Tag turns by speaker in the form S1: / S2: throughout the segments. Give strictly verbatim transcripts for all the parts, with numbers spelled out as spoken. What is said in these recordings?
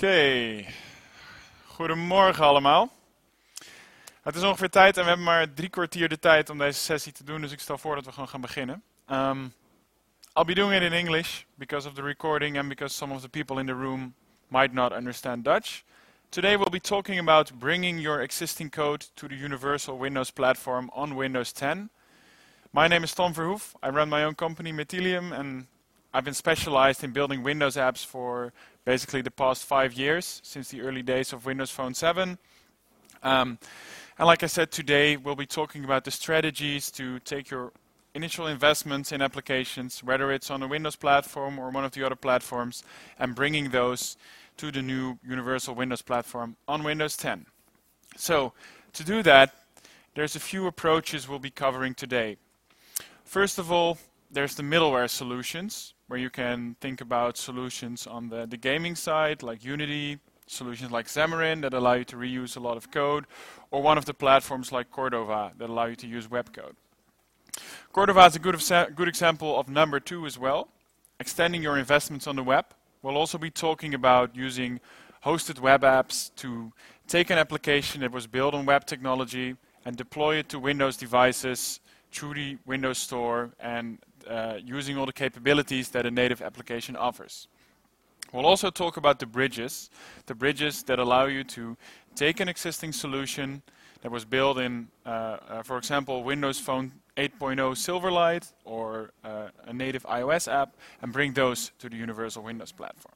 S1: Oké, goedemorgen allemaal. Het is ongeveer tijd en we hebben maar drie kwartier de tijd om deze sessie te doen, dus ik stel voor dat we gewoon gaan beginnen. Um, I'll be doing it in English because of the recording and because some of the people in the room might not understand Dutch. Today we'll be talking about bringing your existing code to the Universal Windows platform on Windows ten. My name is Tom Verhoef. I run my own company, Metilium, and I've been specialized in building Windows apps for basically the past five years, since the early days of Windows Phone seven. Um, and like I said, today we'll be talking about the strategies to take your initial investments in applications, whether it's on a Windows platform or one of the other platforms, and bringing those to the new Universal Windows platform on Windows ten. So, to do that, there's a few approaches we'll be covering today. First of all, there's the middleware solutions, where you can think about solutions on the, the gaming side, like Unity, solutions like Xamarin that allow you to reuse a lot of code, or one of the platforms like Cordova that allow you to use web code. Cordova is a good, good example of number two as well, extending your investments on the web. We'll also be talking about using hosted web apps to take an application that was built on web technology and deploy it to Windows devices through the Windows Store and uh, using all the capabilities that a native application offers. We'll also talk about the bridges, the bridges that allow you to take an existing solution that was built in, uh, uh, for example, Windows Phone eight point oh Silverlight or uh, a native iOS app, and bring those to the Universal Windows platform.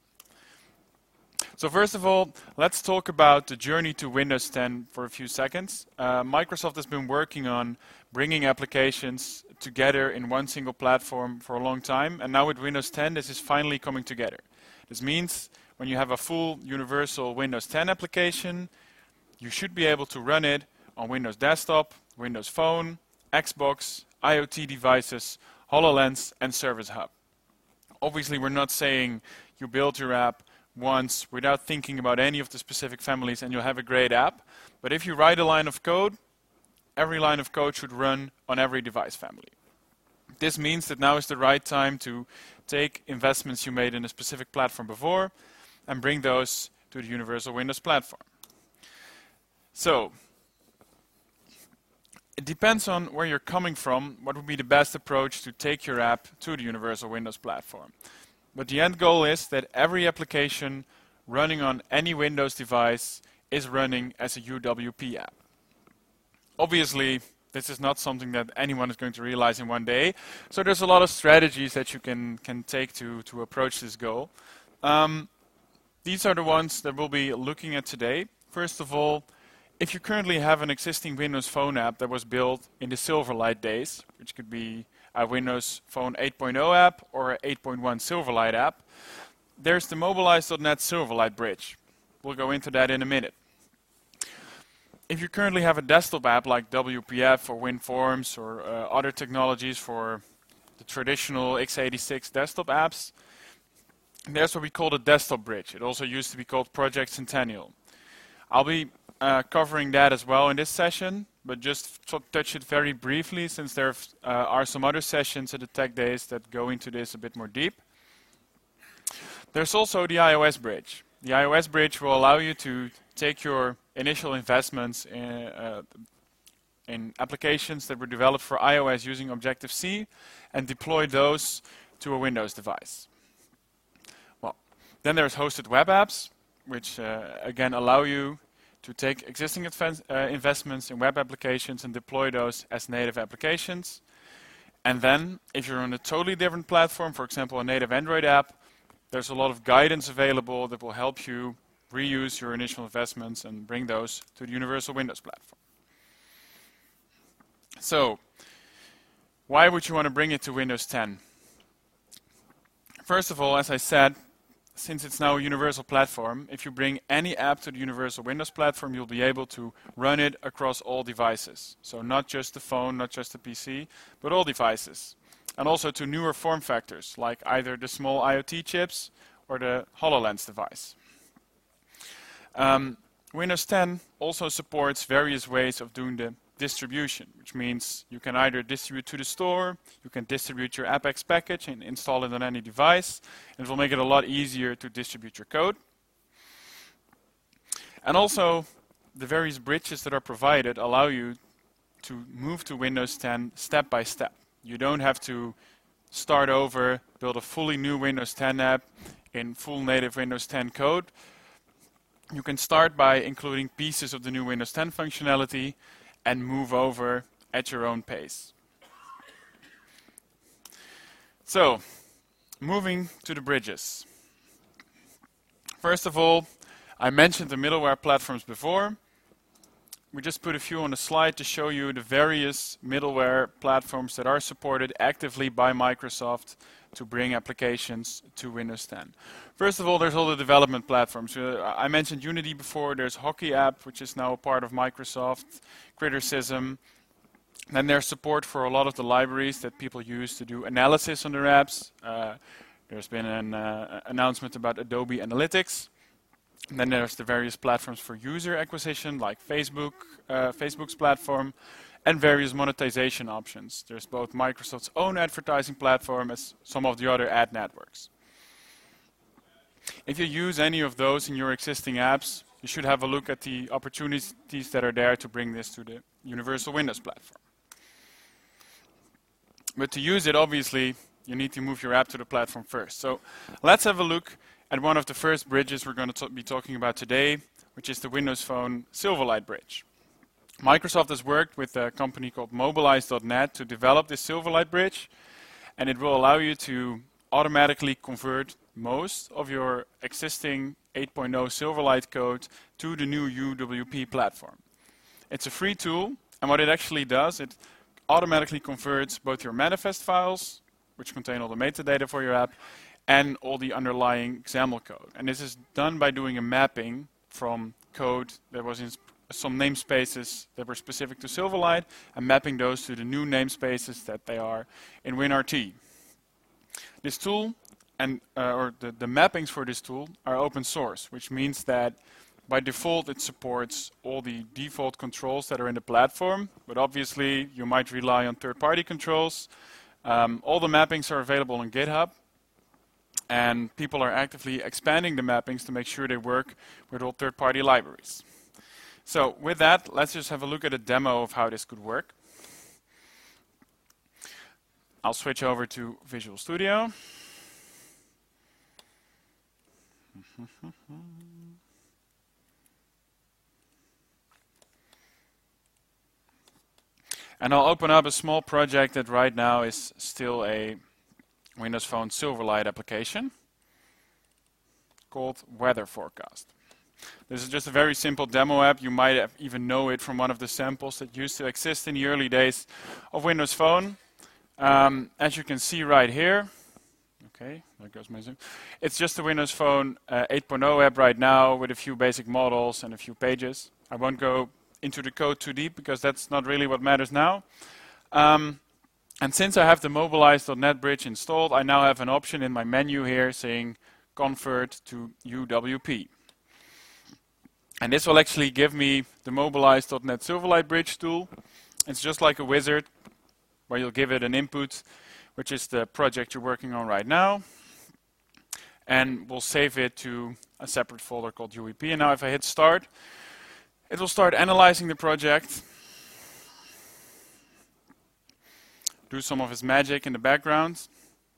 S1: So first of all, let's talk about the journey to Windows ten for a few seconds. Uh, Microsoft has been working on bringing applications together in one single platform for a long time, and now with Windows ten this is finally coming together. This means when you have a full universal Windows ten application, you should be able to run it on Windows Desktop, Windows Phone, Xbox, IoT devices, HoloLens, and Service Hub. Obviously, we're not saying you build your app once without thinking about any of the specific families and you'll have a great app. But if you write a line of code, every line of code should run on every device family. This means that now is the right time to take investments you made in a specific platform before and bring those to the Universal Windows platform. So, it depends on where you're coming from, what would be the best approach to take your app to the Universal Windows platform. But the end goal is that every application running on any Windows device is running as a U W P app. Obviously, this is not something that anyone is going to realize in one day, so there's a lot of strategies that you can, can take to, to approach this goal. Um, these are the ones that we'll be looking at today. First of all, if you currently have an existing Windows Phone app that was built in the Silverlight days, which could be a Windows Phone eight point oh app or an eight point one Silverlight app, there's the Mobilize dot net Silverlight bridge. We'll go into that in a minute. If you currently have a desktop app like W P F or WinForms or uh, other technologies for the traditional x eighty-six desktop apps, there's what we call the desktop bridge. It also used to be called Project Centennial. I'll be uh, covering that as well in this session, but just touch it very briefly since there uh, are some other sessions at the Tech Days that go into this a bit more deep. There's also the iOS bridge. The iOS bridge will allow you to take your initial investments in, uh, in applications that were developed for iOS using Objective-C and deploy those to a Windows device. Well, then there's hosted web apps, which uh, again allow you to take existing uh, investments in web applications and deploy those as native applications. And then, if you're on a totally different platform, for example a native Android app, there's a lot of guidance available that will help you reuse your initial investments and bring those to the Universal Windows platform. So, why would you want to bring it to Windows ten? First of all, as I said, since it's now a universal platform, if you bring any app to the Universal Windows platform, you'll be able to run it across all devices. So not just the phone, not just the P C, but all devices. And also to newer form factors, like either the small IoT chips or the HoloLens device. Um, Windows ten also supports various ways of doing the distribution, which means you can either distribute to the store, you can distribute your AppX package and install it on any device, and it will make it a lot easier to distribute your code. And also, the various bridges that are provided allow you to move to Windows ten step by step. You don't have to start over, build a fully new Windows ten app in full native Windows ten code. You can start by including pieces of the new Windows ten functionality and move over at your own pace. So, moving to the bridges. First of all, I mentioned the middleware platforms before. We just put a few on the slide to show you the various middleware platforms that are supported actively by Microsoft to bring applications to Windows ten. First of all, there's all the development platforms. Uh, I mentioned Unity before. There's Hockey App, which is now a part of Microsoft, Criticism. Then there's support for a lot of the libraries that people use to do analysis on their apps. Uh, there's been an uh, announcement about Adobe Analytics. And then there's the various platforms for user acquisition, like Facebook, uh, Facebook's platform, and various monetization options. There's both Microsoft's own advertising platform as some of the other ad networks. If you use any of those in your existing apps, you should have a look at the opportunities that are there to bring this to the Universal Windows platform. But to use it, obviously, you need to move your app to the platform first. So let's have a look at one of the first bridges we're going to be talking about today, which is the Windows Phone Silverlight bridge. Microsoft has worked with a company called Mobilize dot net to develop this Silverlight bridge, and it will allow you to automatically convert most of your existing eight point oh Silverlight code to the new U W P platform. It's a free tool, and what it actually does, it automatically converts both your manifest files, which contain all the metadata for your app, and all the underlying XAML code. And this is done by doing a mapping from code that was in some namespaces that were specific to Silverlight and mapping those to the new namespaces that they are in WinRT. This tool and uh, or the, the mappings for this tool are open source, which means that by default it supports all the default controls that are in the platform, but obviously you might rely on third-party controls. Um, all the mappings are available on GitHub, and people are actively expanding the mappings to make sure they work with all third-party libraries. So with that, let's just have a look at a demo of how this could work. I'll switch over to Visual Studio. And I'll open up a small project that right now is still a Windows Phone Silverlight application called Weather Forecast. This is just a very simple demo app. You might have even know it from one of the samples that used to exist in the early days of Windows Phone. Um, as you can see right here, okay, there goes my zoom. It's just a Windows Phone uh, eight point oh app right now with a few basic models and a few pages. I won't go into the code too deep because that's not really what matters now. Um, and since I have the Mobilize dot net bridge installed, I now have an option in my menu here saying convert to U W P. And this will actually give me the Mobilize dot net Silverlight bridge tool. It's just like a wizard where you'll give it an input, which is the project you're working on right now. And we'll save it to a separate folder called U W P. And now if I hit start, it will start analyzing the project, do some of its magic in the background.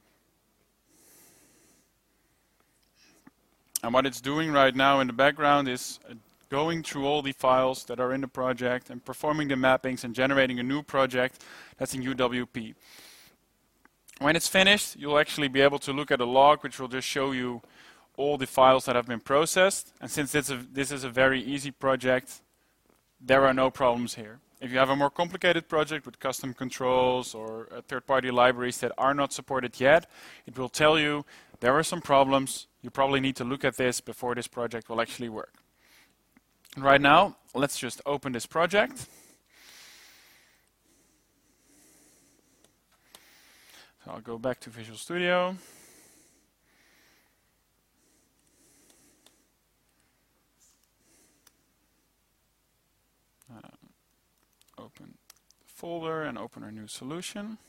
S1: And what it's doing right now in the background is uh, going through all the files that are in the project and performing the mappings and generating a new project that's in U W P. When it's finished, you'll actually be able to look at a log which will just show you all the files that have been processed. And since this, a, this is a very easy project, there are no problems here. If you have a more complicated project with custom controls or uh, third-party libraries that are not supported yet, it will tell you there are some problems. You probably need to look at this before this project will actually work. Right now, let's just open this project. So I'll go back to Visual Studio. Uh, open the folder and open our new solution.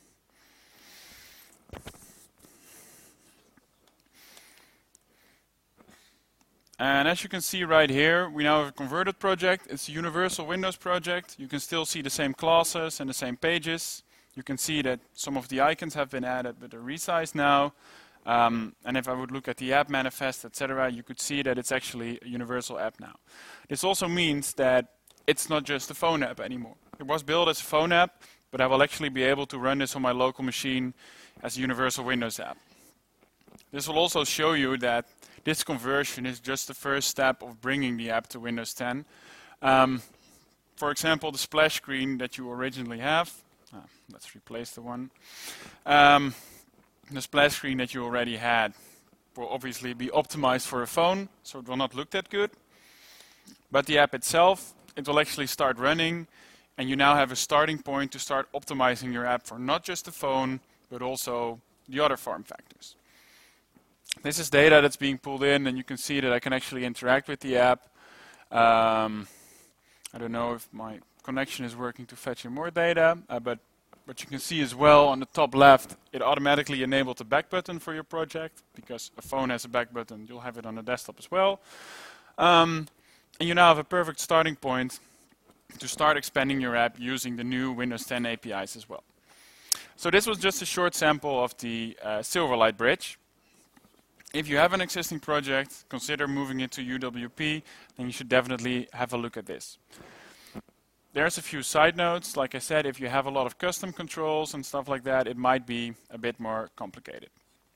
S1: And as you can see right here, we now have a converted project. It's a universal Windows project. You can still see the same classes and the same pages. You can see that some of the icons have been added but are resized now. Um, and if I would look at the app manifest, et cetera, you could see that it's actually a universal app now. This also means that it's not just a phone app anymore. It was built as a phone app, but I will actually be able to run this on my local machine as a universal Windows app. This will also show you that this conversion is just the first step of bringing the app to Windows ten. Um, for example, the splash screen that you originally have. Ah, let's replace the one. Um, the splash screen that you already had will obviously be optimized for a phone, so it will not look that good. But the app itself, it will actually start running, and you now have a starting point to start optimizing your app for not just the phone, but also the other form factors. This is data that's being pulled in, and you can see that I can actually interact with the app. Um, I don't know if my connection is working to fetch in more data, uh, but what you can see as well on the top left, it automatically enabled the back button for your project, because a phone has a back button, you'll have it on the desktop as well. Um, and you now have a perfect starting point to start expanding your app using the new Windows ten A P Is as well. So this was just a short sample of the uh, Silverlight Bridge. If you have an existing project, consider moving it to U W P, then you should definitely have a look at this. There's a few side notes. Like I said, if you have a lot of custom controls and stuff like that, it might be a bit more complicated.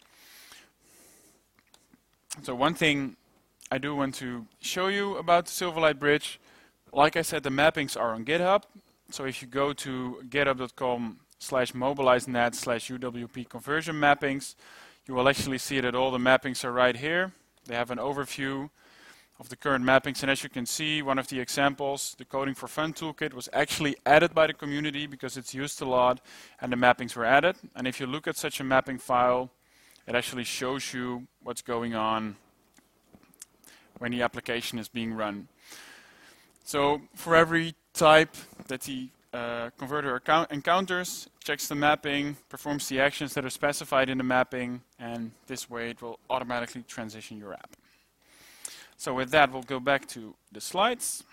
S1: So one thing I do want to show you about the Silverlight Bridge, like I said, the mappings are on GitHub. So if you go to github dot com slash mobilizenet slash U W P conversion mappings, you will actually see that all the mappings are right here. They have an overview of the current mappings, and as you can see, one of the examples, the Coding for Fun toolkit, was actually added by the community because it's used a lot, and the mappings were added. And if you look at such a mapping file, it actually shows you what's going on when the application is being run. So for every type that the uh, converter account encounters, checks the mapping, performs the actions that are specified in the mapping, and this way it will automatically transition your app. So with that, we'll go back to the slides.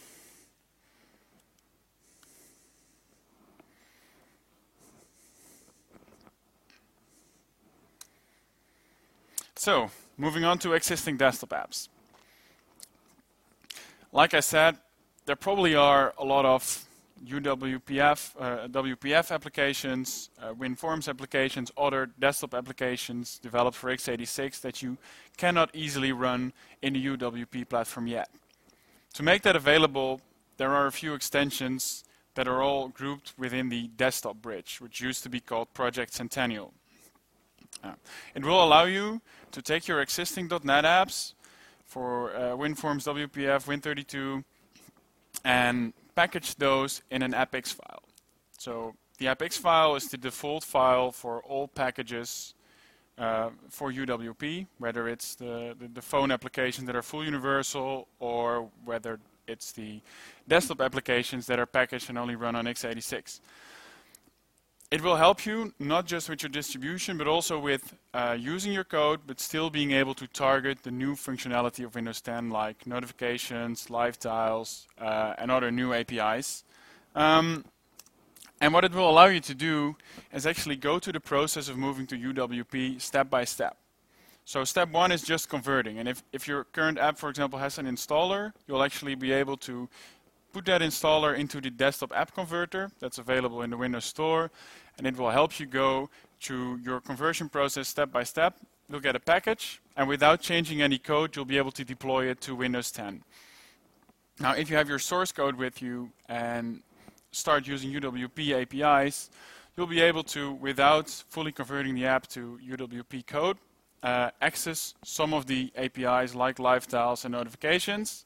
S1: So, moving on to existing desktop apps. Like I said, there probably are a lot of U W P F, uh, W P F applications, uh, WinForms applications, other desktop applications developed for x eighty-six that you cannot easily run in the U W P platform yet. To make that available, there are a few extensions that are all grouped within the desktop bridge, which used to be called Project Centennial. Uh, it will allow you to take your existing .NET apps for uh, WinForms, W P F, Win thirty-two, and package those in an appx file. So the appx file is the default file for all packages uh, for U W P, whether it's the, the, the phone applications that are full universal or whether it's the desktop applications that are packaged and only run on x eighty-six. It will help you not just with your distribution, but also with uh, using your code, but still being able to target the new functionality of Windows ten, like notifications, live tiles, uh, and other new A P Is. Um, and what it will allow you to do is actually go to the process of moving to U W P step by step. So step one is just converting. And if, if your current app, for example, has an installer, you'll actually be able to put that installer into the desktop app converter that's available in the Windows Store, and it will help you go through your conversion process step by step. You'll get a package, and without changing any code, you'll be able to deploy it to Windows ten. Now, if you have your source code with you and start using U W P A P Is, you'll be able to, without fully converting the app to U W P code, uh, access some of the A P Is like live tiles and notifications.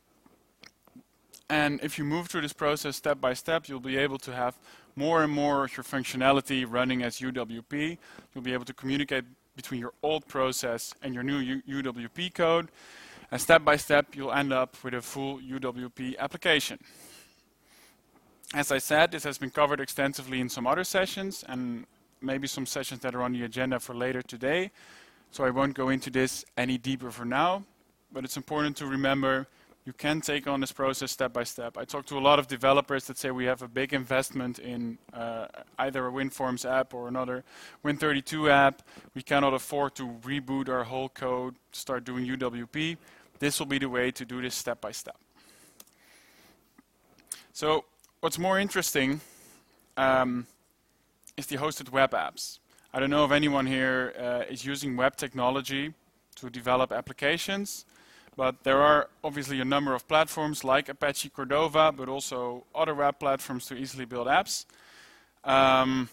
S1: And if you move through this process step by step, you'll be able to have more and more of your functionality running as U W P. You'll be able to communicate between your old process and your new U U W P code. And step by step, you'll end up with a full U W P application. As I said, this has been covered extensively in some other sessions and maybe some sessions that are on the agenda for later today. So I won't go into this any deeper for now. but it's important to remember you can take on this process step by step. I talk to a lot of developers that say we have a big investment in uh, either a WinForms app or another Win thirty-two app. We cannot afford to reboot our whole code, start doing U W P. This will be the way to do this step by step. So what's more interesting um, is the hosted web apps. I don't know if anyone here uh, is using web technology to develop applications, but there are obviously a number of platforms like Apache Cordova, but also other web platforms to easily build apps. Um,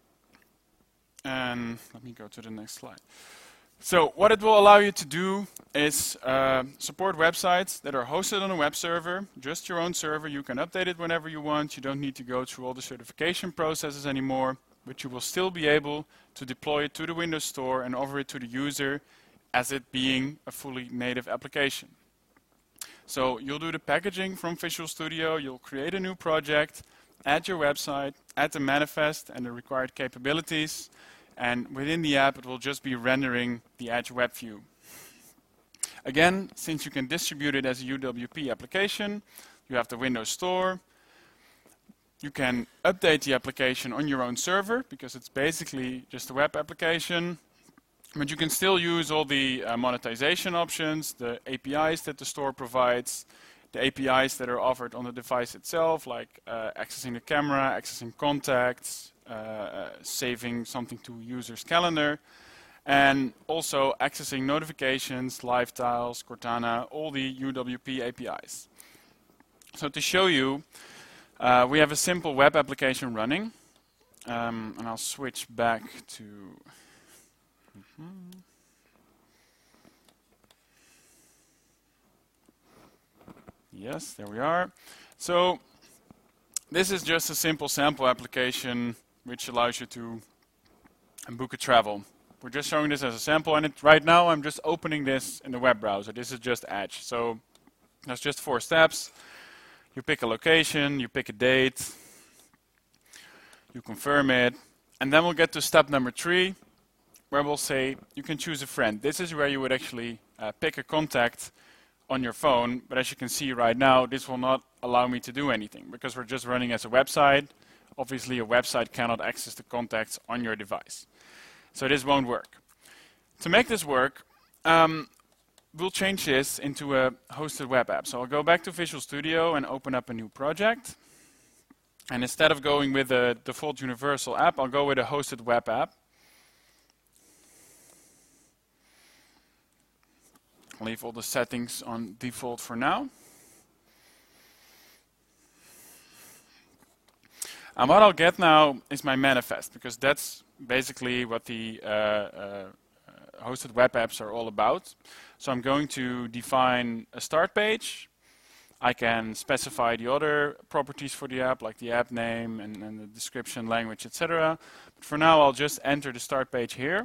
S1: and let me go to the next slide. So what it will allow you to do is uh, support websites that are hosted on a web server, just your own server. You can update it whenever you want. You don't need to go through all the certification processes anymore, but you will still be able to deploy it to the Windows Store and offer it to the user as it being a fully native application. So you'll do the packaging from Visual Studio, you'll create a new project, add your website, add the manifest and the required capabilities, and within the app it will just be rendering the Edge web view. Again, since you can distribute it as a U W P application, you have the Windows Store. You can update the application on your own server because it's basically just a web application. But you can still use all the uh, monetization options, the A P Is that the store provides, the A P Is that are offered on the device itself, like uh, accessing the camera, accessing contacts, uh, uh, saving something to user's calendar, and also accessing notifications, live tiles, Cortana, all the U W P A P Is. So to show you, uh, we have a simple web application running, um, and I'll switch back to Mm-hmm. Yes, there we are. So this is just a simple sample application which allows you to book a travel. We're just showing this as a sample, and it, right now I'm just opening this in the web browser. This is just Edge. So there's just four steps. You pick a location, you pick a date, you confirm it, and then we'll get to step number three, where we'll say you can choose a friend. This is where you would actually uh, pick a contact on your phone, but as you can see right now, this will not allow me to do anything because we're just running as a website. Obviously, a website cannot access the contacts on your device. So this won't work. To make this work, um, we'll change this into a hosted web app. So I'll go back to Visual Studio and open up a new project. And instead of going with a default universal app, I'll go with a hosted web app. Leave all the settings on default for now. And what I'll get now is my manifest, because that's basically what the uh, uh, hosted web apps are all about. So I'm going to define a start page. I can specify the other properties for the app, like the app name and, and the description, language, et cetera. But for now, I'll just enter the start page here.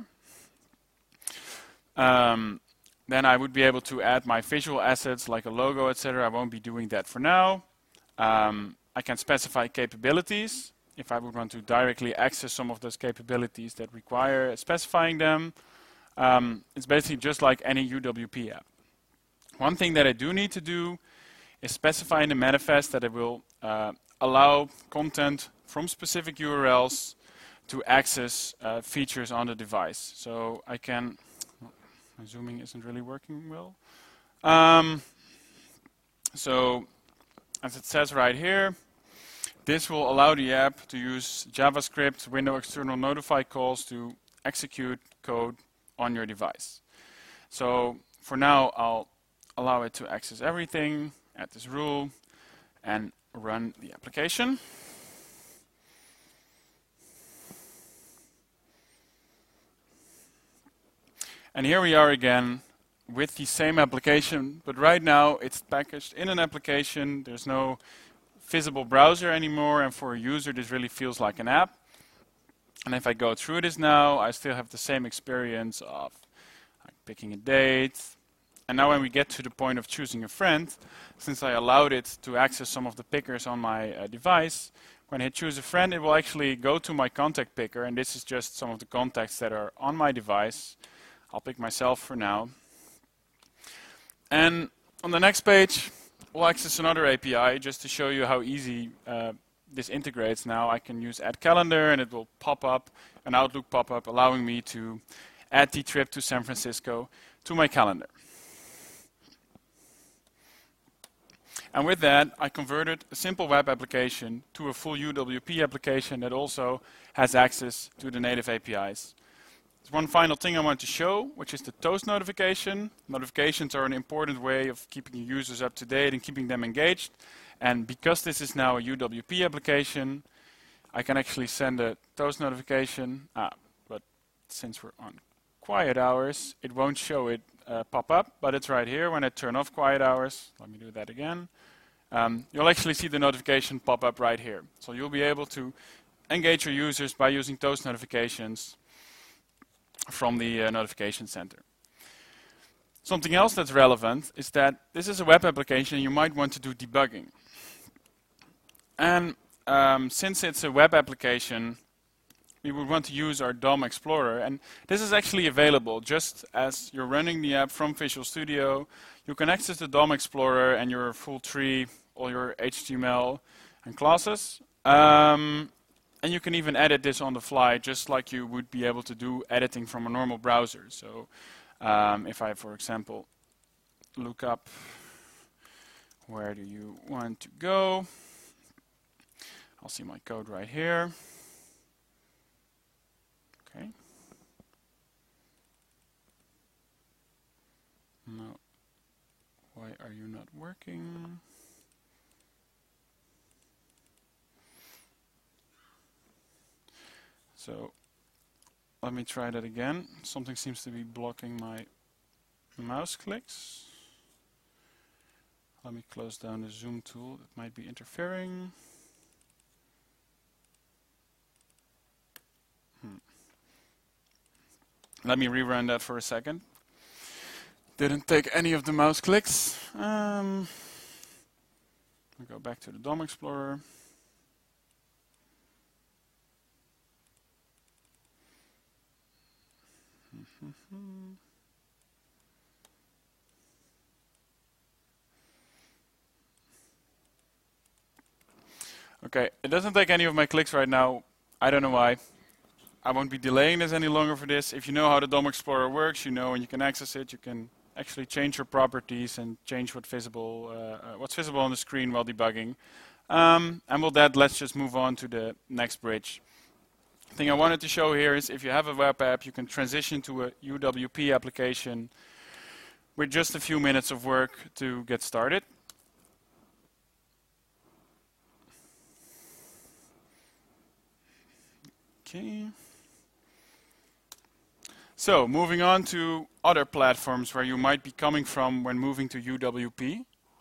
S1: Um, Then I would be able to add my visual assets like a logo, et cetera. I won't be doing that for now. Um, I can specify capabilities if I would want to directly access some of those capabilities that require specifying them. Um, it's basically just like any U W P app. One thing that I do need to do is specify in the manifest that it will uh, allow content from specific U R Ls to access uh, features on the device. So I can... My zooming isn't really working well. Um, so, as it says right here, this will allow the app to use JavaScript window external notify calls to execute code on your device. So, for now, I'll allow it to access everything, add this rule, and run the application. And here we are again with the same application, but right now it's packaged in an application. There's no visible browser anymore, and for a user this really feels like an app. And if I go through this now, I still have the same experience of like, picking a date. And now when we get to the point of choosing a friend, since I allowed it to access some of the pickers on my uh, device, when I hit choose a friend, it will actually go to my contact picker, and this is just some of the contacts that are on my device. I'll pick myself for now. And on the next page, we'll access another A P I just to show you how easy uh, this integrates. Now I can use Add Calendar, and it will pop up an Outlook pop-up, allowing me to add the trip to San Francisco to my calendar. And with that, I converted a simple web application to a full U W P application that also has access to the native A P Is. There's one final thing I want to show, which is the toast notification. Notifications are an important way of keeping your users up to date and keeping them engaged. And because this is now a U W P application, I can actually send a toast notification. Ah, but since we're on quiet hours, it won't show it uh, pop up, but it's right here when I turn off quiet hours. Let me do that again. Um, you'll actually see the notification pop up right here. So you'll be able to engage your users by using toast notifications from the uh, notification center. Something else that's relevant is that this is a web application, you might want to do debugging. And um, since it's a web application, we would want to use our D O M Explorer, and this is actually available just as you're running the app from Visual Studio. You can access the D O M Explorer and your full tree, all your H T M L and classes. Um, and you can even edit this on the fly, just like you would be able to do editing from a normal browser. So um, if I, for example, look up where do you want to go, I'll see my code right here. Okay. No. Why are you not working? So let me try that again. Something seems to be blocking my mouse clicks. Let me close down the zoom tool that might be interfering. Hmm. Let me rerun that for a second. Didn't take any of the mouse clicks. Um, we go back to the D O M Explorer. Okay, it doesn't take any of my clicks right now. I don't know why. I won't be delaying this any longer for this. If you know how the D O M Explorer works, you know, and you can access it, you can actually change your properties and change what visible, uh, uh, what's visible on the screen while debugging. Um, and with that, let's just move on to the next bridge. The thing I wanted to show here is if you have a web app, you can transition to a U W P application with just a few minutes of work to get started. Okay. So moving on to other platforms where you might be coming from when moving to U W P.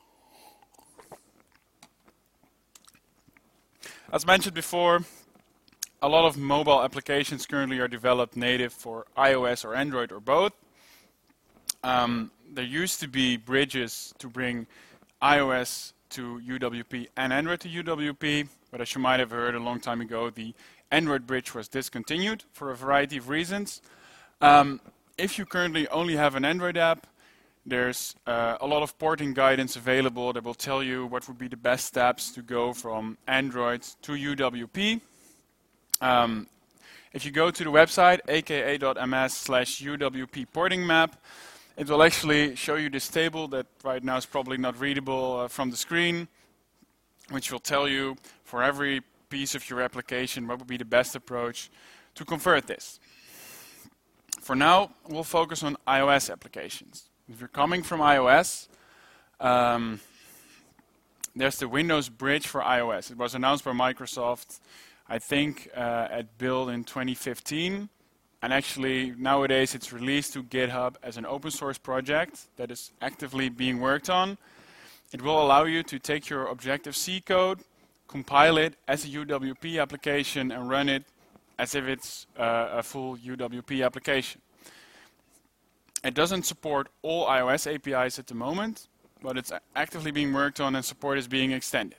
S1: As mentioned before, a lot of mobile applications currently are developed native for iOS or Android or both. Um, there used to be bridges to bring iOS to U W P and Android to U W P, but as you might have heard a long time ago, the Android bridge was discontinued for a variety of reasons. Um, if you currently only have an Android app, there's uh, a lot of porting guidance available that will tell you what would be the best steps to go from Android to U W P. Um, if you go to the website aka dot m s slash U W P porting map, it will actually show you this table that right now is probably not readable uh, from the screen, which will tell you for every piece of your application what would be the best approach to convert this. For now, we'll focus on iOS applications. If you're coming from iOS, um, there's the Windows Bridge for iOS. It was announced by Microsoft, I think, uh, at Build in twenty fifteen. And actually, nowadays, it's released to GitHub as an open source project that is actively being worked on. It will allow you to take your Objective-C code, compile it as a U W P application, and run it as if it's uh, a full U W P application. It doesn't support all iOS A P Is at the moment, but it's actively being worked on and support is being extended.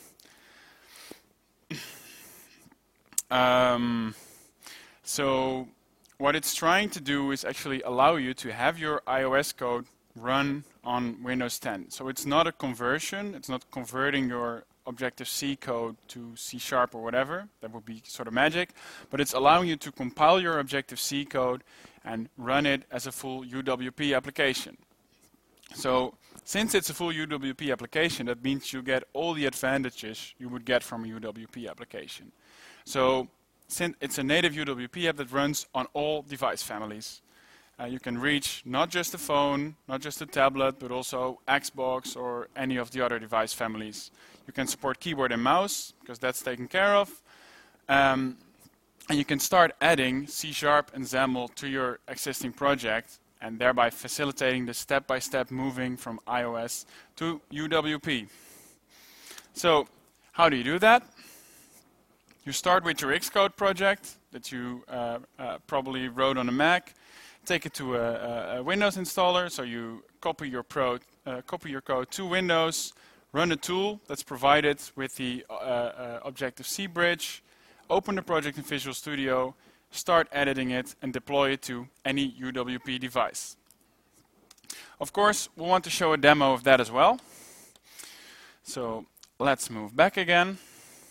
S1: um, so what it's trying to do is actually allow you to have your iOS code run on Windows ten. So it's not a conversion, it's not converting your Objective-C code to C Sharp or whatever, that would be sort of magic, but it's allowing you to compile your Objective-C code and run it as a full U W P application. So since it's a full U W P application, that means you get all the advantages you would get from a U W P application. So since it's a native U W P app that runs on all device families. Uh, you can reach not just the phone, not just the tablet, but also Xbox or any of the other device families. You can support keyboard and mouse, because that's taken care of. Um, and you can start adding C Sharp and XAML to your existing project, and thereby facilitating the step-by-step moving from iOS to U W P. So, how do you do that? You start with your Xcode project that you uh, uh, probably wrote on a Mac. Take it to a, a Windows installer, so you copy your, pro, uh, copy your code to Windows, run a tool that's provided with the uh, uh, Objective-C bridge, open the project in Visual Studio, start editing it, and deploy it to any U W P device. Of course, we'll want to show a demo of that as well. So let's move back again.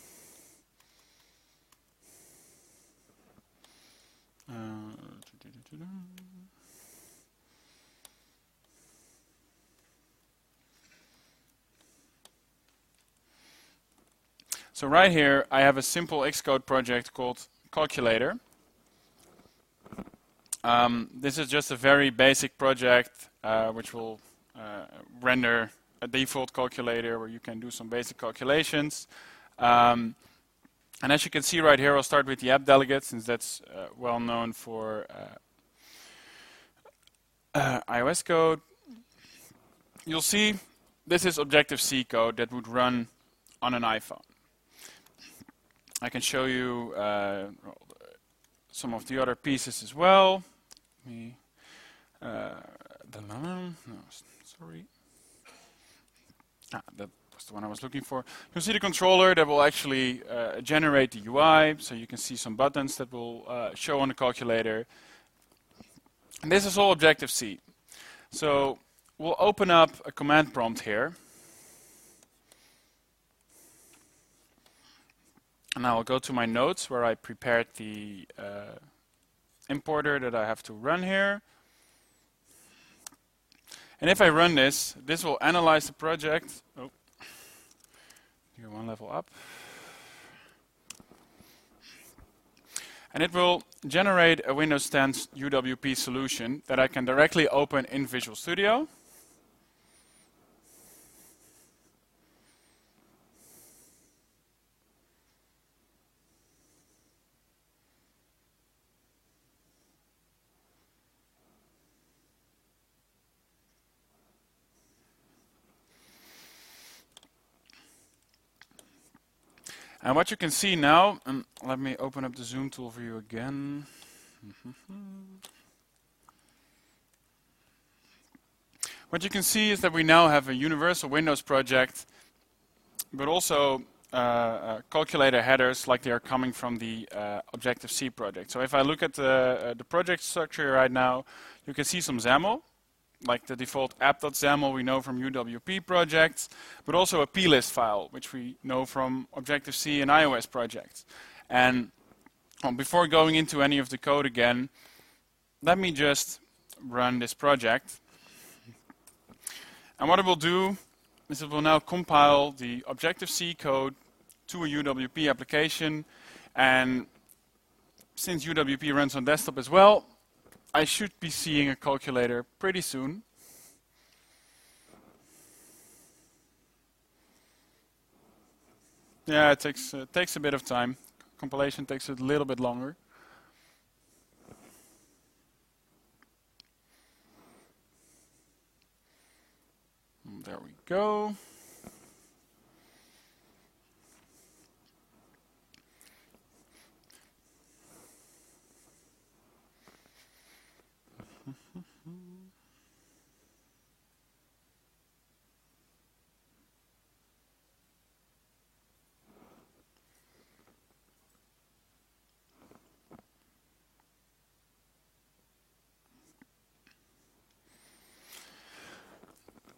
S1: Uh, So right here, I have a simple Xcode project called Calculator. Um, this is just a very basic project uh, which will uh, render a default calculator where you can do some basic calculations. Um, and as you can see right here, I'll start with the app delegate, since that's uh, well known for uh, uh, iOS code. You'll see this is Objective-C code that would run on an iPhone. I can show you uh, some of the other pieces as well. Me, uh, the no, sorry. Ah, that was the one I was looking for. You'll see the controller that will actually uh, generate the U I, so you can see some buttons that will uh, show on the calculator. And this is all Objective-C. So we'll open up a command prompt here. And now I'll go to my notes where I prepared the uh, importer that I have to run here. And if I run this, this will analyze the project. Oh, here one level up. And it will generate a Windows ten U W P solution that I can directly open in Visual Studio. And what you can see now, and let me open up the zoom tool for you again. What you can see is that we now have a universal Windows project, but also uh, uh, calculator headers like they are coming from the uh, Objective-C project. So if I look at the, uh, the project structure right now, you can see some XAML, like the default app.xaml we know from U W P projects, but also a plist file, which we know from Objective-C and iOS projects. And well, before going into any of the code again, let me just run this project. And what it will do is it will now compile the Objective-C code to a U W P application. And since U W P runs on desktop as well, I should be seeing a calculator pretty soon. Yeah, it takes uh, takes a bit of time. Compilation takes a little bit longer. And there we go.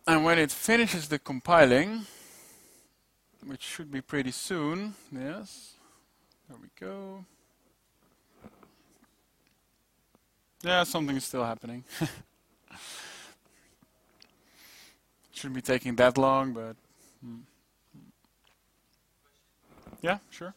S1: And when it finishes the compiling, which should be pretty soon, yes, there we go. Yeah, something is still happening. Shouldn't be taking that long, but hmm. Yeah, sure.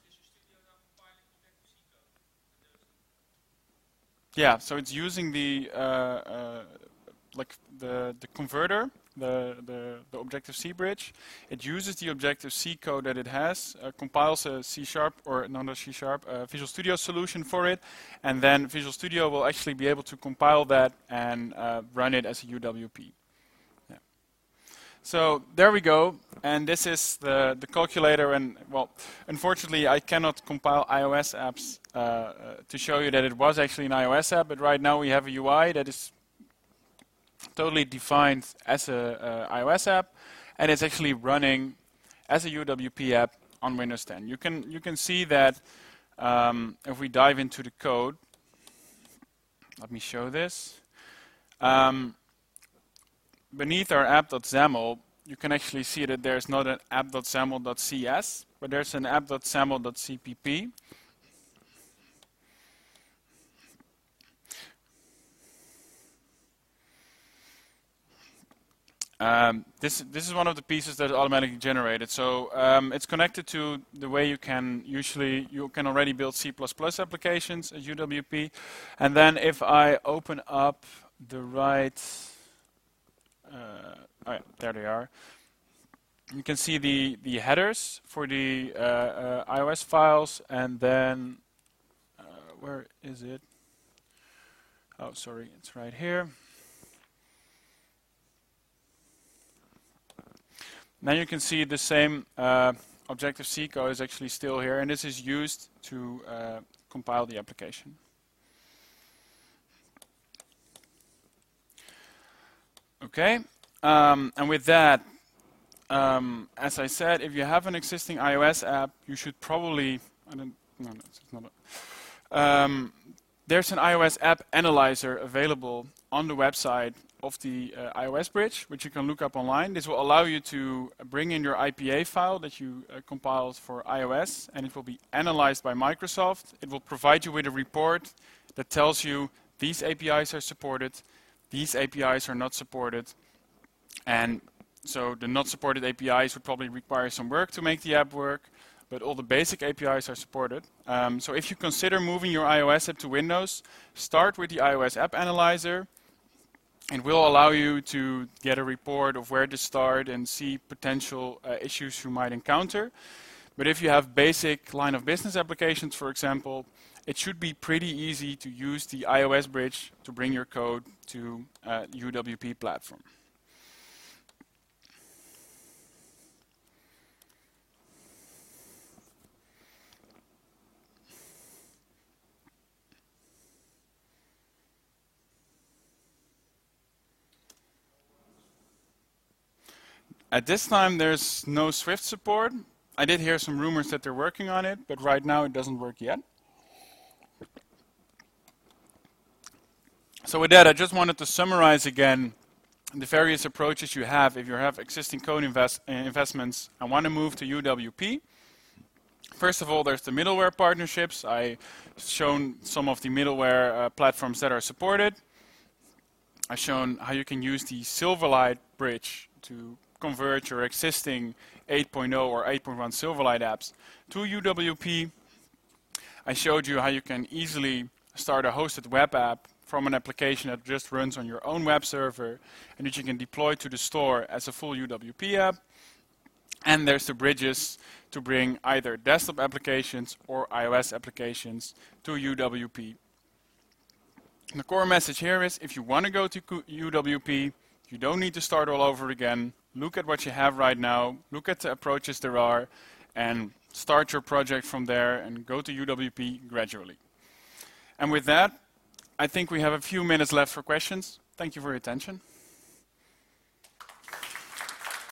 S1: Yeah, so it's using the uh, uh, like the the converter, the the the Objective-C bridge. It uses the Objective-C code that it has, uh, compiles a C sharp or not a C sharp uh, Visual Studio solution for it, and then Visual Studio will actually be able to compile that and uh, run it as a U W P. Yeah. So there we go, and this is the the calculator. And well, unfortunately, I cannot compile iOS apps uh, uh, to show you that it was actually an iOS app. But right now we have a U I that is totally defined as a uh, iOS app, and it's actually running as a U W P app on Windows ten. You can you can see that um, if we dive into the code. Let me show this. Um, beneath our app.xaml, you can actually see that there's not an app.xaml.cs, but there's an app.xaml.cpp. Um, this this is one of the pieces that is automatically generated. So um, it's connected to the way you can usually you can already build C plus plus applications as U W P, and then if I open up the right, uh, oh yeah, there they are. You can see the the headers for the uh, uh, iOS files, and then uh, where is it? Oh, sorry, it's right here. Now you can see the same uh, Objective-C code is actually still here, and this is used to uh, compile the application. Okay, um, and with that, um, as I said, if you have an existing iOS app, you should probably, I don't, no, no, it's not a, um, there's an iOS app analyzer available on the website of the uh, iOS bridge, which you can look up online. This will allow you to bring in your I P A file that you uh, compiled for iOS, and it will be analyzed by Microsoft. It will provide you with a report that tells you these A P Is are supported, these A P Is are not supported, and so the not supported A P Is would probably require some work to make the app work, but all the basic A P Is are supported. Um, so if you consider moving your iOS app to Windows, start with the iOS App Analyzer. It will allow you to get a report of where to start and see potential uh, issues you might encounter. But if you have basic line of business applications, for example, it should be pretty easy to use the iOS bridge to bring your code to uh, U W P platform. At this time, there's no Swift support. I did hear some rumors that they're working on it, but right now it doesn't work yet. So with that, I just wanted to summarize again the various approaches you have if you have existing code invest, uh, investments and want to move to U W P. First of all, there's the middleware partnerships. I've shown some of the middleware uh, platforms that are supported. I've shown how you can use the Silverlight bridge to convert your existing eight point oh or eight point one Silverlight apps to U W P. I showed you how you can easily start a hosted web app from an application that just runs on your own web server and that you can deploy to the store as a full U W P app. And there's the bridges to bring either desktop applications or iOS applications to U W P. And the core message here is if you want to go to U W P, you don't need to start all over again. Look at what you have right now, look at the approaches there are, and start your project from there and go to U W P gradually. And with that, I think we have a few minutes left for questions. Thank you for your attention.